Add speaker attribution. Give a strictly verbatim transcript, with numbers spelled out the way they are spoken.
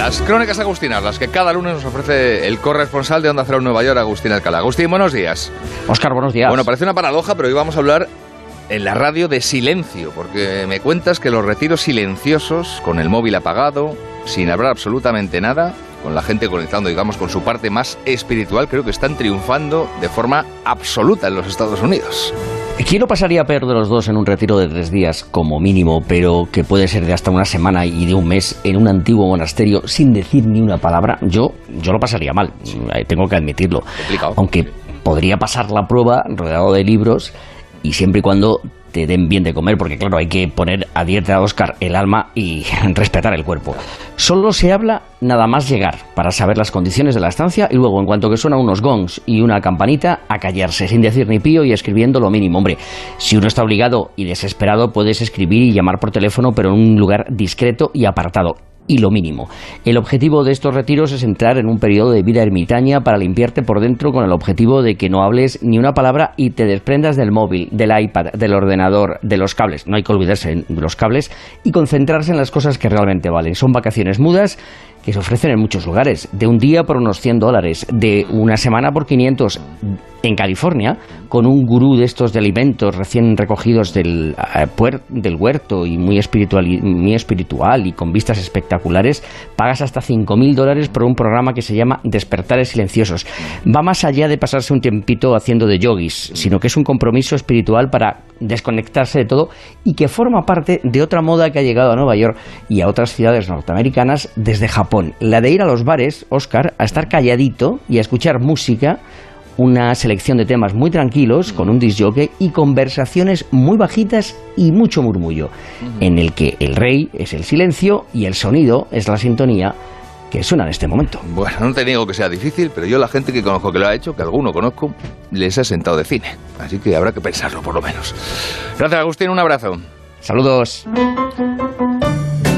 Speaker 1: Las crónicas agustinas, las que cada lunes nos ofrece el corresponsal de Onda Cero en Nueva York, Agustín Alcalá. Agustín, buenos días.
Speaker 2: Óscar, buenos días.
Speaker 1: Bueno, parece una paradoja, pero hoy vamos a hablar en la radio de silencio, porque me cuentas que los retiros silenciosos, con el móvil apagado, sin hablar absolutamente nada, con la gente conectando, digamos, con su parte más espiritual, creo que están triunfando de forma absoluta en los Estados Unidos.
Speaker 2: ¿Quién lo pasaría peor de los dos en un retiro de tres días como mínimo, pero que puede ser de hasta una semana y de un mes en un antiguo monasterio sin decir ni una palabra? Yo, yo lo pasaría mal, sí. Tengo que admitirlo.
Speaker 1: Complicado.
Speaker 2: Aunque podría pasar la prueba rodeado de libros y siempre y cuando te den bien de comer, porque claro, hay que poner a dieta, Óscar, el alma y respetar el cuerpo. Solo se habla nada más llegar para saber las condiciones de la estancia y luego, en cuanto que suenan unos gongs y una campanita, a callarse sin decir ni pío y escribiendo lo mínimo. Hombre, si uno está obligado y desesperado, puedes escribir y llamar por teléfono, pero en un lugar discreto y apartado. Y lo mínimo. El objetivo de estos retiros es entrar en un periodo de vida ermitaña para limpiarte por dentro con el objetivo de que no hables ni una palabra y te desprendas del móvil, del iPad, del ordenador, de los cables. No hay que olvidarse de los cables y concentrarse en las cosas que realmente valen. Son vacaciones mudas que se ofrecen en muchos lugares, de un día por unos cien dólares, de una semana por quinientos en California, con un gurú de estos de alimentos recién recogidos del, uh, puer, del huerto y muy espiritual, muy espiritual y con vistas espectaculares, pagas hasta cinco mil dólares por un programa que se llama Despertares Silenciosos. Va más allá de pasarse un tiempito haciendo de yogis, sino que es un compromiso espiritual para desconectarse de todo y que forma parte de otra moda que ha llegado a Nueva York y a otras ciudades norteamericanas desde Japón. La de ir a los bares, Óscar, a estar calladito y a escuchar música, una selección de temas muy tranquilos, con un disc jockey y conversaciones muy bajitas y mucho murmullo, uh-huh. en el que el rey es el silencio y el sonido es la sintonía que suena en este momento.
Speaker 1: Bueno, no te digo que sea difícil, pero yo la gente que conozco que lo ha hecho, que alguno conozco, les ha sentado de cine. Así que habrá que pensarlo por lo menos. Gracias, Agustín, un abrazo.
Speaker 2: Saludos.